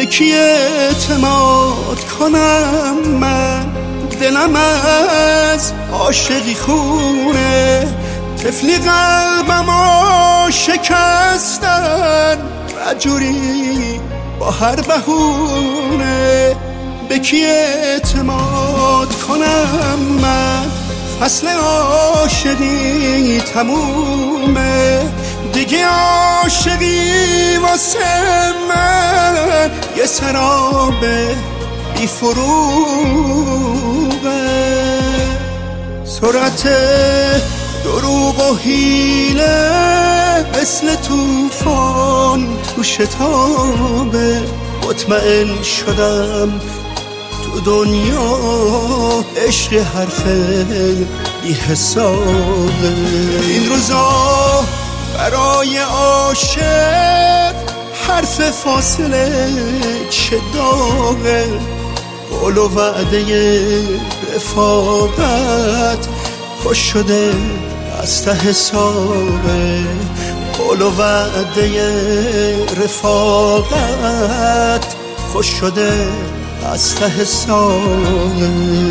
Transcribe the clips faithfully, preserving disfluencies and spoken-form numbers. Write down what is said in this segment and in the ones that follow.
به کی اعتماد کنم من؟ دلم از عاشقی خونه، طفلی قلبمو شکستن رجوری با هر بهونه. به کی اعتماد کنم من؟ فصل عاشقی تمومه، دیگه عاشقی واسه من یه سراب بی فروغه. سرعت دروغ و حیله مثل توفان تو شتابه، مطمئن شدم تو دنیا عشق حرف بی حسابه. این روزا برای عاشق حرف فاصله چه داغه، قول و وعده رفاقت خوش شده از ته حسابه. قول و وعده رفاقت خوش شده از ته حسابه.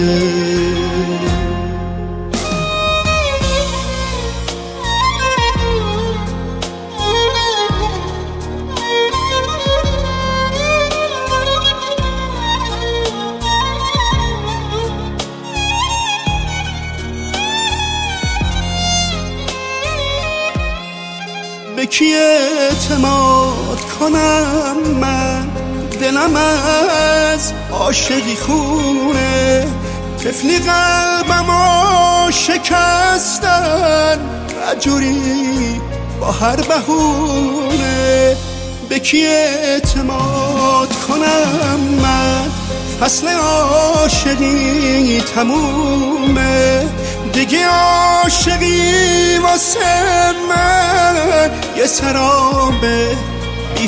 به کی اعتماد کنم من؟ دلم از عاشقی خونه، طفلی قلبمو شکستن رجوری با هر بهونه. به کی اعتماد کنم من؟ فصل عاشقی تمومه، دیگه عاشقی واسه من یه سراب بی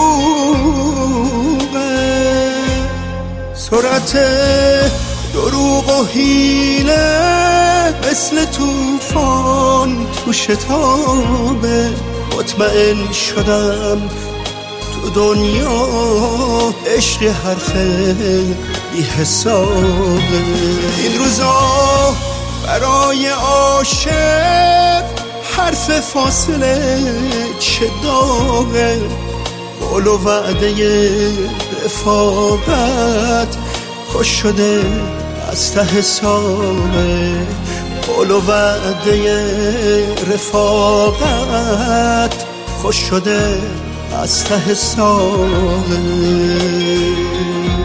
فروغه. سرعت دروغ و حیله مثل توفان تو شتابه، مطمئن شدم تو دنیا عشق حرف بی حسابه. این روزا برای عاشق حرف فاصله چه داغه، قول و وعده رفاقت خوش شده از ته حسابه. قول و وعده رفاقت خوش شده از ته حسابه.